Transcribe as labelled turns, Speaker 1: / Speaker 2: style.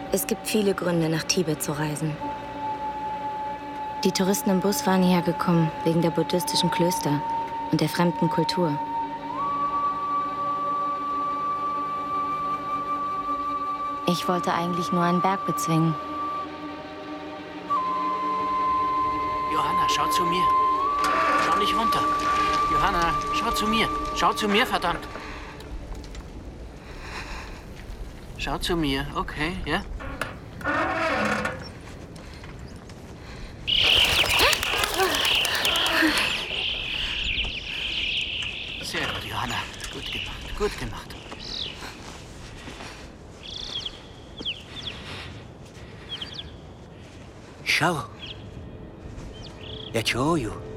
Speaker 1: Es gibt viele Gründe, nach Tibet zu reisen. Die Touristen im Bus waren hierher gekommen, wegen der buddhistischen Klöster und der fremden Kultur. Ich wollte eigentlich nur einen Berg bezwingen.
Speaker 2: Johanna, schau zu mir. Schau nicht runter. Johanna, schau zu mir. Schau zu mir, verdammt. Schau zu mir, okay, ja? Sehr gut, Johanna. Gut gemacht, gut gemacht.
Speaker 3: Schau. Der Choyu.